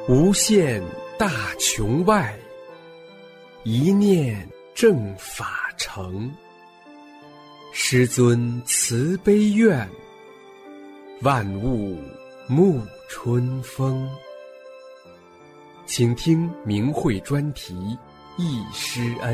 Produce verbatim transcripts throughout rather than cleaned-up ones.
无限大穹外，一念正法成。师尊慈悲愿，万物沐春风。请听明慧专题忆师恩。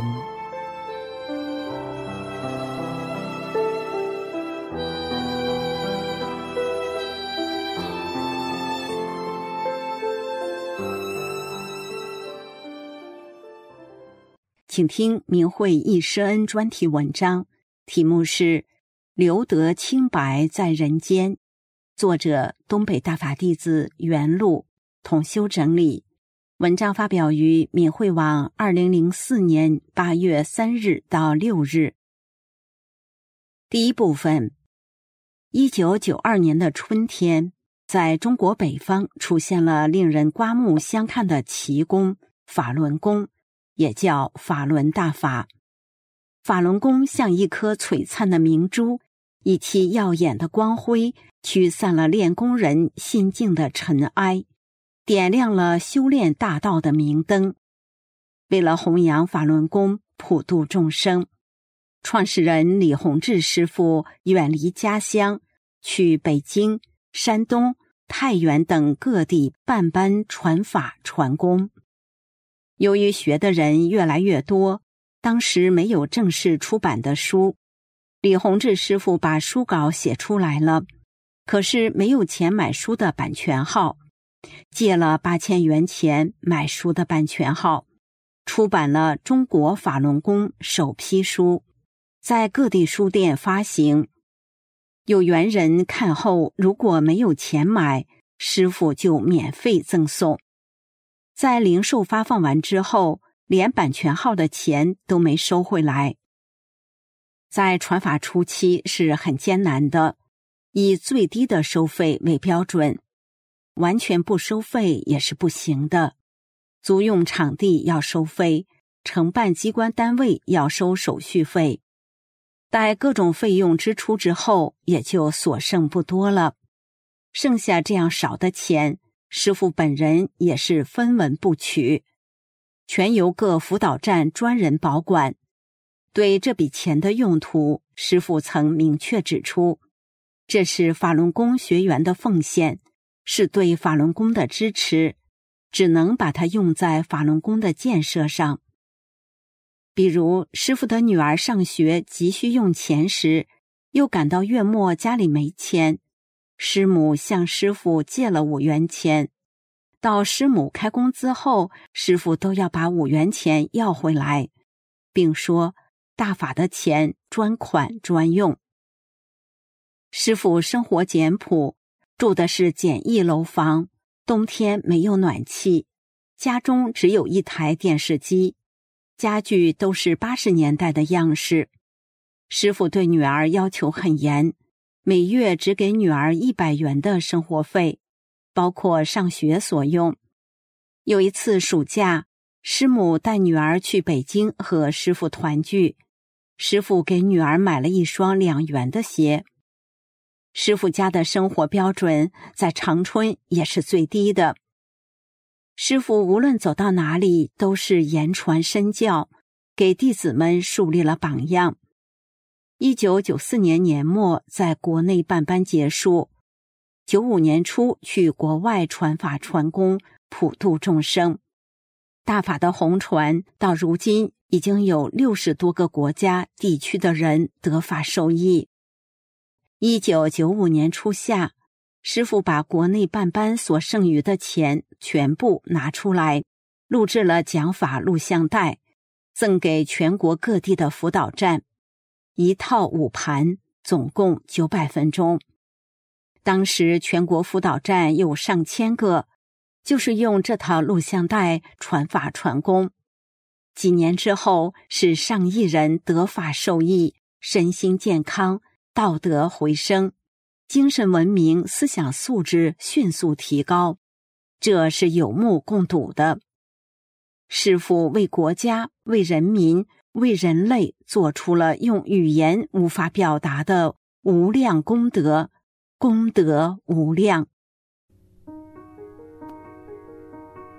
请听明慧忆师恩专题文章，题目是留得清白在人间，作者东北大法弟子袁路，统修整理。文章发表于明慧网二零零四年八月三日到六日。第一部分，一九九二年的春天，在中国北方出现了令人刮目相看的奇功法轮功，也叫法轮大法。法轮功像一颗璀璨的明珠，以其耀眼的光辉驱散了练功人心境的尘埃，点亮了修炼大道的明灯。为了弘扬法轮功，普度众生，创始人李洪志师父远离家乡，去北京、山东、太原等各地办班传法传功。由于学的人越来越多，当时没有正式出版的书，李洪志师父把书稿写出来了，可是没有钱买书的版权号，借了八千元钱买书的版权号，出版了《中国法轮功》首批书，在各地书店发行。有缘人看后，如果没有钱买，师父就免费赠送。在零售发放完之后，连版权号的钱都没收回来。在传法初期是很艰难的，以最低的收费为标准，完全不收费也是不行的。租用场地要收费，承办机关单位要收手续费。待各种费用支出之后，也就所剩不多了。剩下这样少的钱，师父本人也是分文不取，全由各辅导站专人保管。对这笔钱的用途，师父曾明确指出，这是法轮功学员的奉献，是对法轮功的支持，只能把它用在法轮功的建设上。比如师父的女儿上学急需用钱时，又感到月末家里没钱，师母向师父借了五元钱，到师母开工资后，师父都要把五元钱要回来，并说大法的钱专款专用。师父生活简朴，住的是简易楼房，冬天没有暖气，家中只有一台电视机，家具都是八十年代的样式。师父对女儿要求很严，每月只给女儿一百元的生活费，包括上学所用。有一次暑假，师母带女儿去北京和师父团聚，师父给女儿买了一双两元的鞋。师父家的生活标准在长春也是最低的。师父无论走到哪里都是言传身教，给弟子们树立了榜样。一九九四年年末在国内办班结束，九五年初去国外传法传功，普度众生。大法的红传到如今已经有六十多个国家地区的人得法受益。一九九五年初夏，师父把国内办班所剩余的钱全部拿出来，录制了讲法录像带，赠给全国各地的辅导站，一套五盘，总共九百分钟。当时全国辅导站有上千个，就是用这套录像带传法传功。几年之后，是上亿人得法受益，身心健康，道德回升，精神文明、思想素质迅速提高，这是有目共睹的。师父为国家、为人民、为人类做出了用语言无法表达的无量功德，功德无量。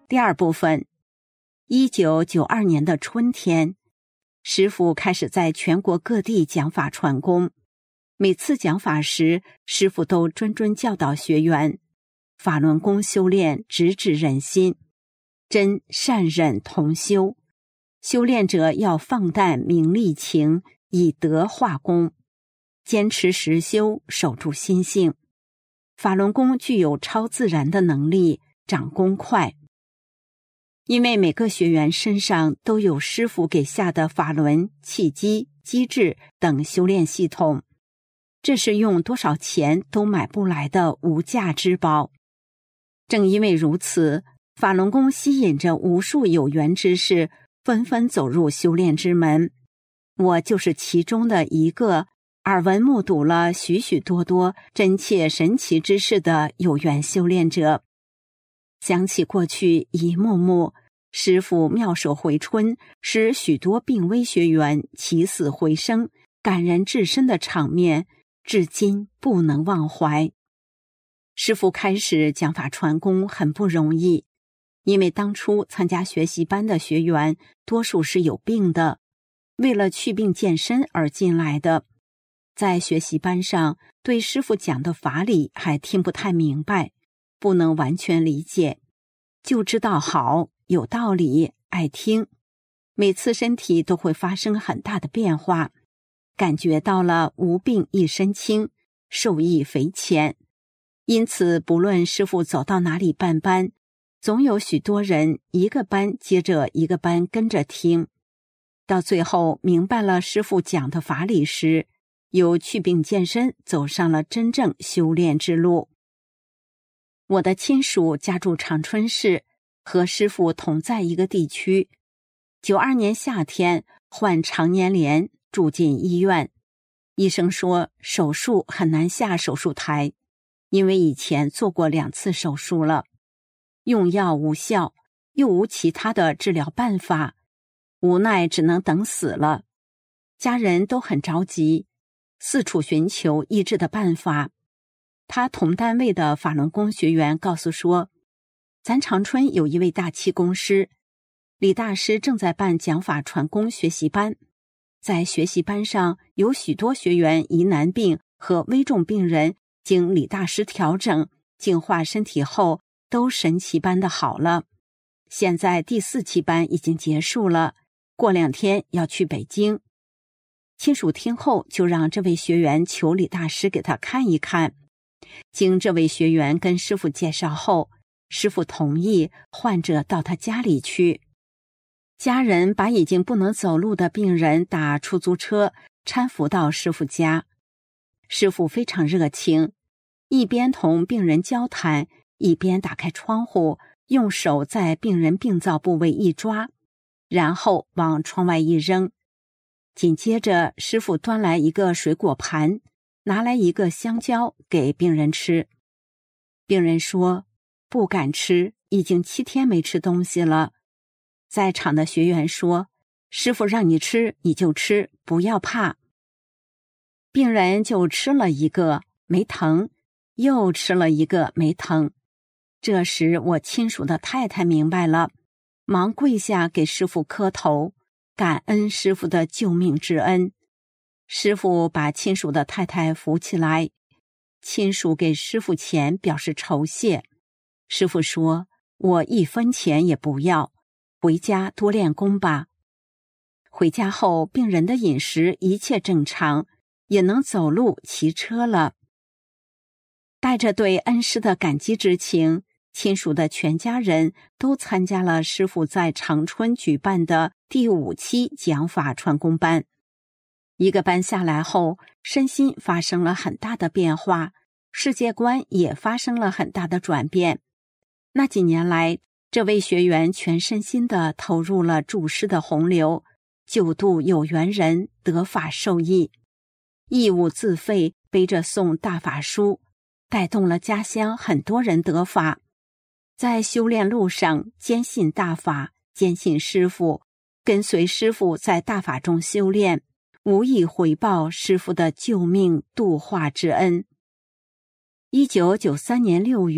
第二部分，一九九二年的春天，师父开始在全国各地讲法传功。每次讲法时，师父都谆谆教导学员，法轮功修炼直指人心，真善忍同修。修炼者要放淡名利情，以德化功，坚持实修，守住心性。法轮功具有超自然的能力，长功快。因为每个学员身上都有师父给下的法轮、气机、机制等修炼系统，这是用多少钱都买不来的无价之宝。正因为如此，法轮功吸引着无数有缘之士纷纷走入修炼之门。我就是其中的一个耳闻目睹了许许多多真切神奇之事的有缘修炼者。想起过去一幕幕师父妙手回春，使许多病危学员起死回生，感人至深的场面，至今不能忘怀。师父开始讲法传功很不容易，因为当初参加学习班的学员多数是有病的，为了祛病健身而进来的，在学习班上对师父讲的法理还听不太明白，不能完全理解，就知道好，有道理，爱听。每次身体都会发生很大的变化，感觉到了无病一身轻，受益匪浅。因此不论师父走到哪里办班，总有许多人一个班接着一个班跟着听。到最后明白了师父讲的法理时，由祛病健身走上了真正修炼之路。我的亲属家住长春市，和师父同在一个地区。九二年夏天患肠粘连，住进医院。医生说手术很难下手术台，因为以前做过两次手术了，用药无效，又无其他的治疗办法，无奈只能等死了。家人都很着急，四处寻求医治的办法。他同单位的法轮功学员告诉说，咱长春有一位大气功师，李大师正在办讲法传功学习班，在学习班上有许多学员疑难病和危重病人经李大师调整净化身体后都神奇般的好了。现在第四期班已经结束了，过两天要去北京。亲属听后就让这位学员求李大师给他看一看。经这位学员跟师父介绍后，师父同意患者到他家里去。家人把已经不能走路的病人打出租车搀扶到师父家。师父非常热情，一边同病人交谈，一边打开窗户，用手在病人病灶部位一抓，然后往窗外一扔。紧接着师父端来一个水果盘，拿来一个香蕉给病人吃。病人说不敢吃，已经七天没吃东西了。在场的学员说，师父让你吃你就吃，不要怕。病人就吃了一个，没疼，又吃了一个，没疼。这时我亲属的太太明白了，忙跪下给师父磕头，感恩师父的救命之恩。师父把亲属的太太扶起来，亲属给师父钱表示酬谢。师父说，我一分钱也不要，回家多练功吧。回家后病人的饮食一切正常，也能走路骑车了。带着对恩师的感激之情，亲属的全家人都参加了师父在长春举办的第五期讲法传功班。一个班下来后，身心发生了很大的变化，世界观也发生了很大的转变。那几年来，这位学员全身心地投入了助师的洪流，救度有缘人得法受益，义务自费背着诵大法书，带动了家乡很多人得法。在修炼路上坚信大法，坚信师父，跟随师父在大法中修炼，无以回报师父的救命度化之恩。一九九三年六月，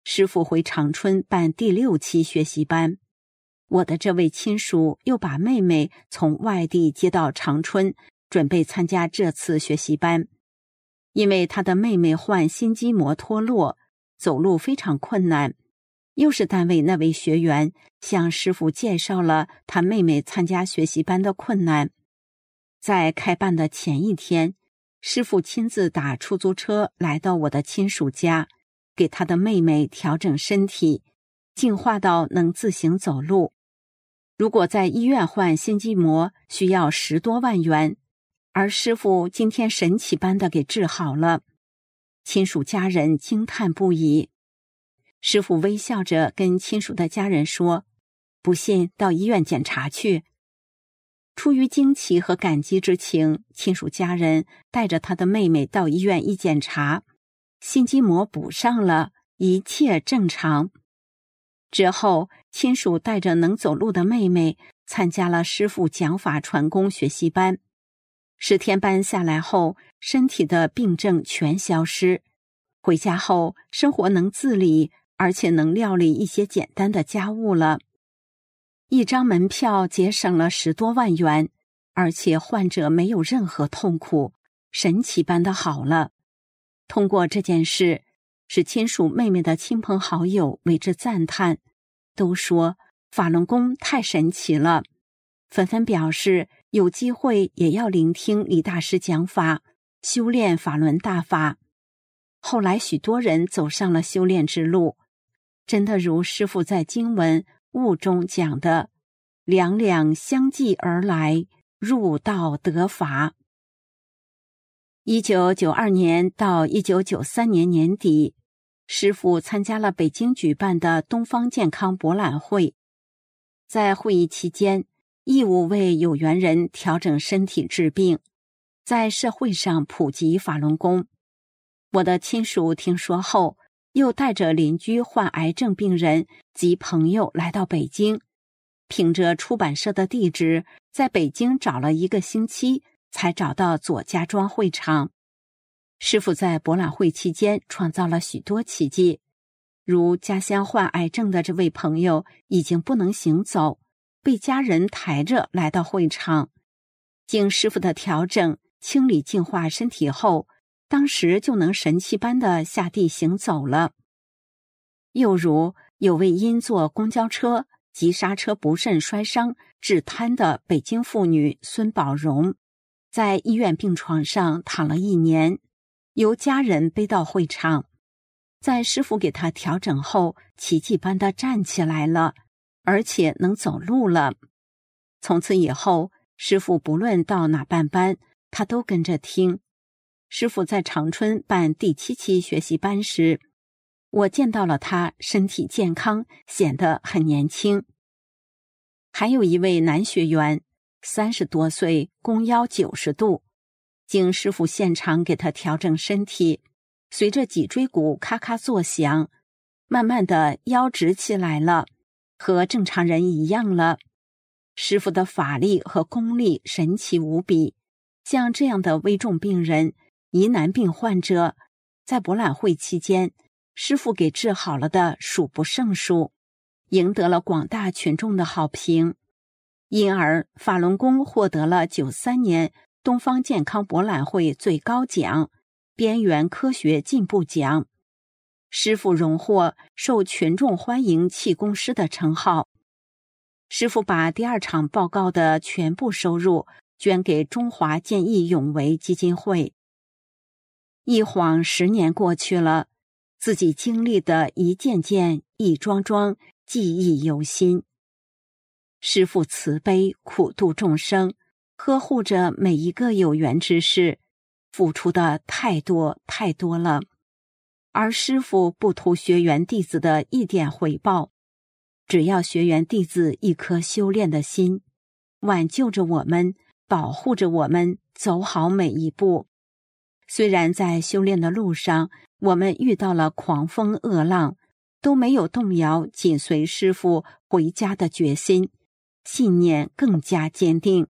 师父回长春办第六期学习班，我的这位亲属又把妹妹从外地接到长春，准备参加这次学习班。因为他的妹妹患心肌膜脱落，走路非常困难，又是单位那位学员向师父介绍了他妹妹参加学习班的困难。在开办的前一天，师父亲自打出租车来到我的亲属家，给他的妹妹调整身体，进化到能自行走路。如果在医院换心肌膜，需要十多万元，而师父今天神奇般的给治好了，亲属家人惊叹不已。师父微笑着跟亲属的家人说：“不信到医院检查去。”出于惊奇和感激之情，亲属家人带着他的妹妹到医院一检查，心肌膜补上了，一切正常。之后，亲属带着能走路的妹妹参加了师父讲法传功学习班。十天班下来后，身体的病症全消失。回家后，生活能自理，而且能料理一些简单的家务了。一张门票节省了十多万元，而且患者没有任何痛苦，神奇般的好了。通过这件事，使亲属妹妹的亲朋好友为之赞叹，都说法轮功太神奇了，纷纷表示有机会也要聆听李大师讲法，修炼法轮大法。后来许多人走上了修炼之路，真的如师父在经文悟中讲的，两两相继而来，入道得法。一九九二年到一九九三年年底，师父参加了北京举办的东方健康博览会。在会议期间，义务为有缘人调整身体治病，在社会上普及法轮功。我的亲属听说后，又带着邻居患癌症病人及朋友来到北京，凭着出版社的地址，在北京找了一个星期，才找到左家庄会场。师父在博览会期间创造了许多奇迹，如家乡患癌症的这位朋友已经不能行走，被家人抬着来到会场，经师父的调整清理净化身体后，当时就能神奇般的下地行走了。又如有位因坐公交车急刹车不慎摔伤致瘫的北京妇女孙宝荣，在医院病床上躺了一年，由家人背到会场，在师父给她调整后，奇迹般的站起来了，而且能走路了。从此以后，师父不论到哪办班，他都跟着听。师父在长春办第七期学习班时，我见到了他身体健康，显得很年轻。还有一位男学员，三十多岁，弓腰九十度，经师父现场给他调整身体，随着脊椎骨咔咔作响，慢慢的腰直起来了，和正常人一样了。师父的法力和功力神奇无比，像这样的危重病人、疑难病患者，在博览会期间，师父给治好了的数不胜数，赢得了广大群众的好评。因而法轮功获得了九三年东方健康博览会最高奖边缘科学进步奖，师父荣获受群众欢迎气功师的称号。师父把第二场报告的全部收入捐给中华见义勇为基金会。一晃十年过去了，自己经历的一件件、一桩桩，记忆犹新。师父慈悲苦度众生，呵护着每一个有缘之士，付出的太多太多了。而师父不图学员弟子的一点回报，只要学员弟子一颗修炼的心，挽救着我们，保护着我们，走好每一步。虽然在修炼的路上，我们遇到了狂风恶浪，都没有动摇紧随师父回家的决心，信念更加坚定。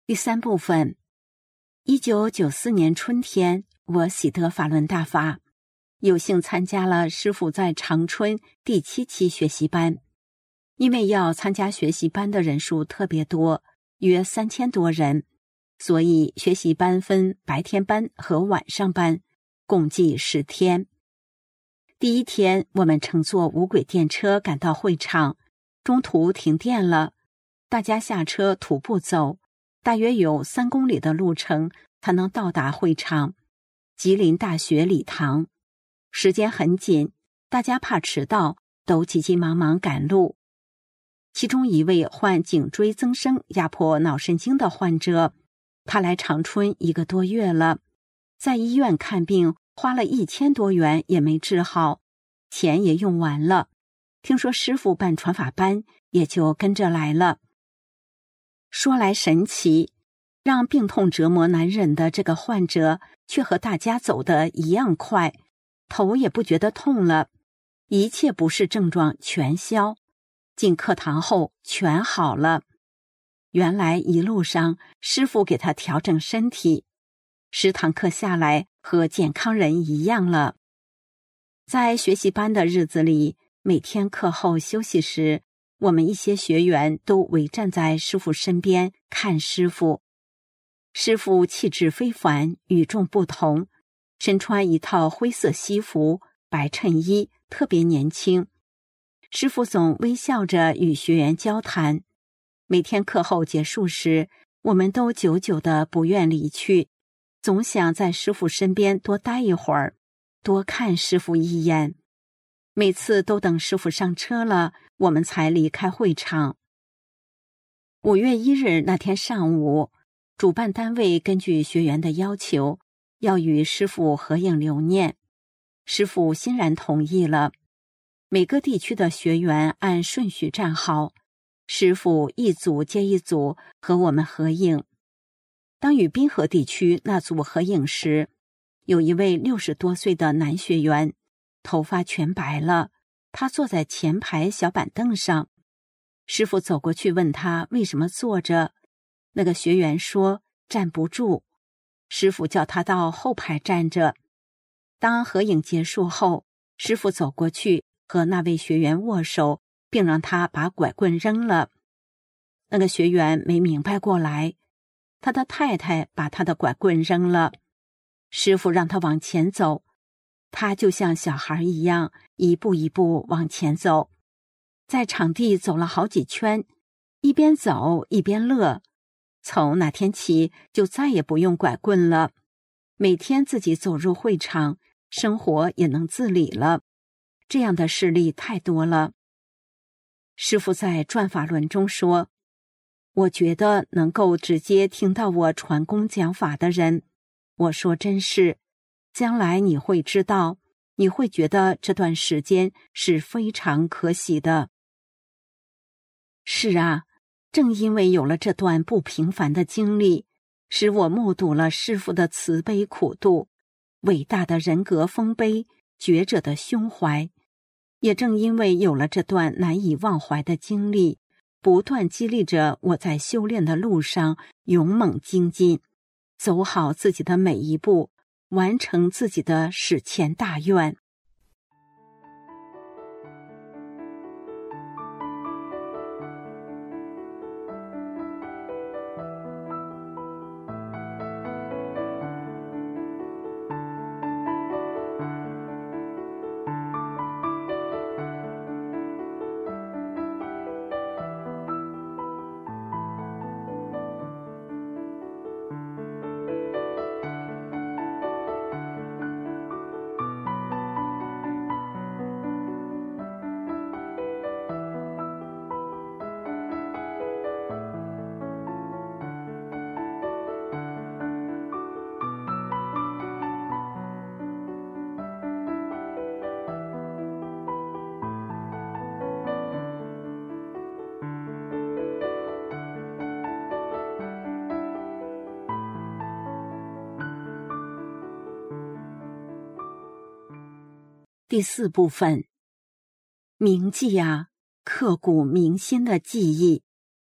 第三部分，一九九四年春天，我喜得法轮大法，有幸参加了师父在长春第七期学习班。因为要参加学习班的人数特别多，约三千多人，所以学习班分白天班和晚上班，共计十天。第一天，我们乘坐无轨电车赶到会场，中途停电了，大家下车徒步走，大约有三公里的路程才能到达会场，吉林大学礼堂。时间很紧，大家怕迟到，都急急忙忙赶路。其中一位患颈椎增生压迫脑神经的患者，他来长春一个多月了，在医院看病花了一千多元也没治好，钱也用完了。听说师父办传法班，也就跟着来了。说来神奇，让病痛折磨难忍的这个患者，却和大家走得一样快，头也不觉得痛了，一切不适症状全消。进课堂后全好了。原来一路上师父给他调整身体，十堂课下来和健康人一样了。在学习班的日子里，每天课后休息时，我们一些学员都围站在师父身边看师父。师父气质非凡，与众不同，身穿一套灰色西服、白衬衣，特别年轻。师父总微笑着与学员交谈。每天课后结束时，我们都久久的不愿离去，总想在师父身边多待一会儿，多看师父一眼。每次都等师父上车了，我们才离开会场。五月一日那天上午，主办单位根据学员的要求，要与师父合影留念。师父欣然同意了。每个地区的学员按顺序站好，师父一组接一组和我们合影。当与滨河地区那组合影时，有一位六十多岁的男学员，头发全白了，他坐在前排小板凳上。师父走过去问他为什么坐着，那个学员说站不住。师父叫他到后排站着。当合影结束后，师父走过去和那位学员握手，并让他把拐棍扔了。那个学员没明白过来，他的太太把他的拐棍扔了。师父让他往前走，他就像小孩一样，一步一步往前走。在场地走了好几圈，一边走一边乐。从那天起，就再也不用拐棍了，每天自己走入会场，生活也能自理了。这样的事例太多了。师父在转法轮中说，我觉得能够直接听到我传功讲法的人，我说真是，将来你会知道，你会觉得这段时间是非常可喜的。是啊，正因为有了这段不平凡的经历，使我目睹了师父的慈悲苦度，伟大的人格丰碑，觉者的胸怀。也正因为有了这段难以忘怀的经历，不断激励着我在修炼的路上勇猛精进，走好自己的每一步，完成自己的史前大愿。第四部分，铭记啊，刻骨铭心的记忆。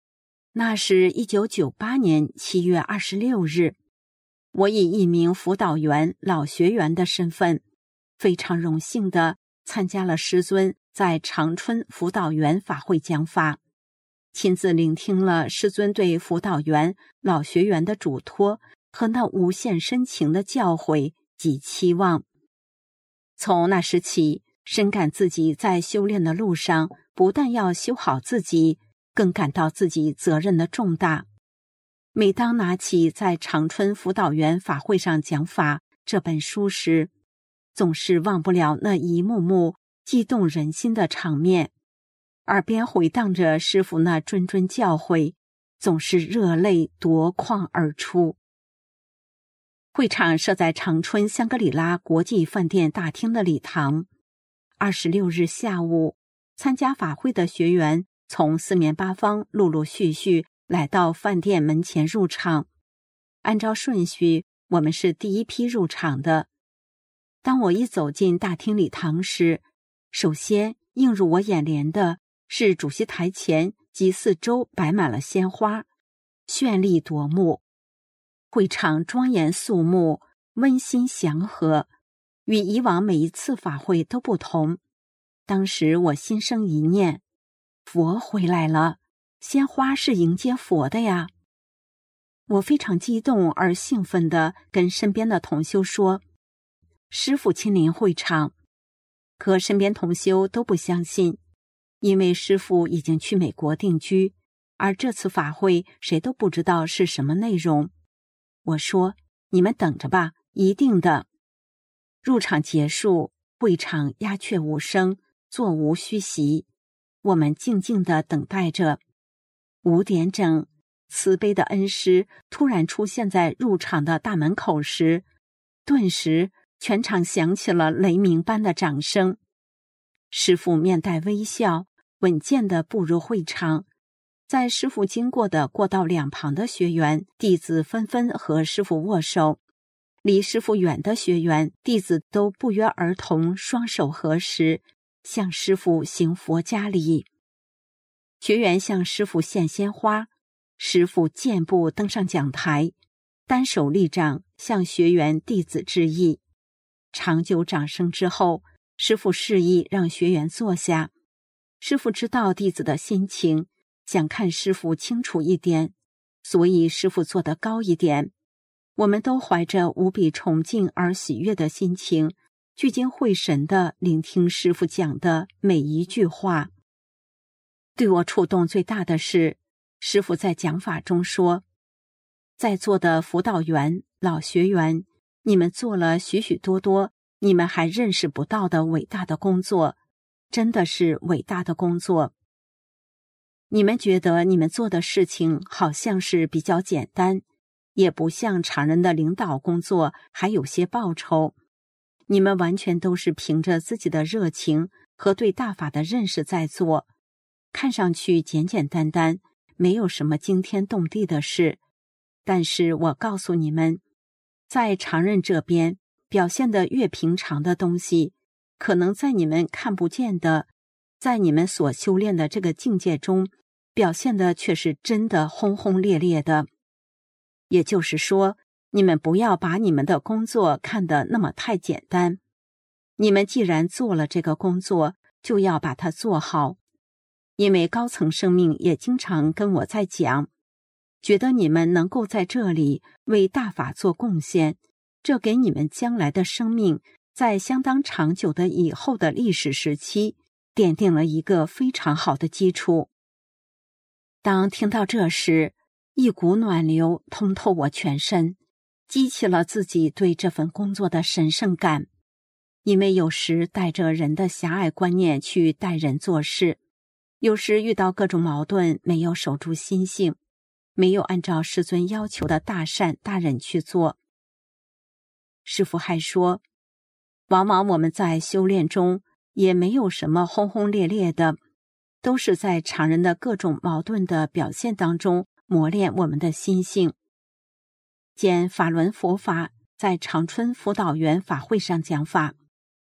那是一九九八年七月二十六日，我以一名辅导员老学员的身份，非常荣幸地参加了师尊在长春辅导员法会讲法，亲自聆听了师尊对辅导员老学员的嘱托和那无限深情的教诲及期望。从那时起，深感自己在修炼的路上不但要修好自己，更感到自己责任的重大。每当拿起在长春辅导员法会上讲法这本书时，总是忘不了那一幕幕激动人心的场面，耳边回荡着师父那谆谆教诲，总是热泪夺眶而出。会场设在长春香格里拉国际饭店大厅的礼堂。二十六日下午，参加法会的学员从四面八方陆陆续续来到饭店门前入场。按照顺序，我们是第一批入场的。当我一走进大厅礼堂时，首先映入我眼帘的是主席台前及四周摆满了鲜花，绚丽夺目。会场庄严肃穆，温馨祥和，与以往每一次法会都不同。当时我心生一念，佛回来了，鲜花是迎接佛的呀。我非常激动而兴奋地跟身边的同修说，师父亲临会场。可身边同修都不相信，因为师父已经去美国定居，而这次法会谁都不知道是什么内容。我说，你们等着吧，一定的。入场结束，会场鸦雀无声，座无虚席，我们静静地等待着。五点整，慈悲的恩师突然出现在入场的大门口时，顿时全场响起了雷鸣般的掌声。师父面带微笑，稳健地步入会场。在师父经过的过道两旁的学员弟子纷纷和师父握手，离师父远的学员弟子都不约而同双手合十，向师父行佛家礼。学员向师父献鲜花，师父健步登上讲台，单手立掌向学员弟子致意。长久掌声之后，师父示意让学员坐下。师父知道弟子的心情，想看师父清楚一点，所以师父坐得高一点。我们都怀着无比崇敬而喜悦的心情，聚精会神地聆听师父讲的每一句话。对我触动最大的是，师父在讲法中说，在座的辅导员、老学员，你们做了许许多多你们还认识不到的伟大的工作，真的是伟大的工作。你们觉得你们做的事情好像是比较简单，也不像常人的领导工作还有些报酬。你们完全都是凭着自己的热情和对大法的认识在做，看上去简简单单，没有什么惊天动地的事。但是我告诉你们，在常人这边表现得越平常的东西，可能在你们看不见的，在你们所修炼的这个境界中，表现的却是真的轰轰烈烈的。也就是说，你们不要把你们的工作看得那么太简单。你们既然做了这个工作，就要把它做好。因为高层生命也经常跟我在讲，觉得你们能够在这里为大法做贡献，这给你们将来的生命在相当长久的以后的历史时期奠定了一个非常好的基础。当听到这时，一股暖流通透我全身，激起了自己对这份工作的神圣感。因为有时带着人的狭隘观念去待人做事，有时遇到各种矛盾，没有守住心性，没有按照师尊要求的大善大忍去做。师父还说，往往我们在修炼中也没有什么轰轰烈烈的，都是在常人的各种矛盾的表现当中磨练我们的心性。见法轮佛法在长春辅导员法会上讲法。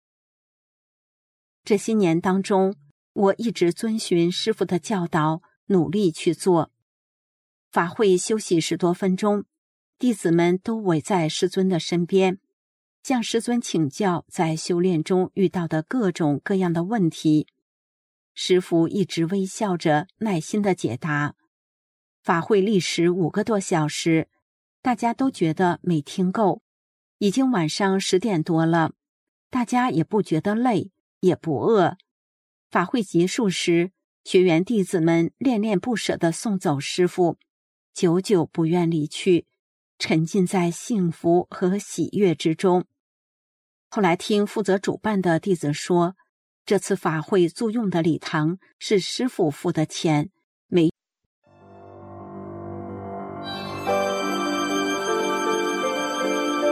这些年当中，我一直遵循师父的教导，努力去做。 法会休息十多分钟，弟子们都围在师尊的身边，向师尊请教在修炼中遇到的各种各样的问题。师父一直微笑着耐心地解答。法会历时五个多小时，大家都觉得没听够。已经晚上十点多了，大家也不觉得累，也不饿。法会结束时，学员弟子们恋恋不舍地送走师父，久久不愿离去，沉浸在幸福和喜悦之中。后来听负责主办的弟子说，这次法会租用的礼堂是师父付的钱，没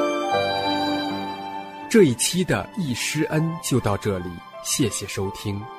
这一期的易师恩就到这里，谢谢收听。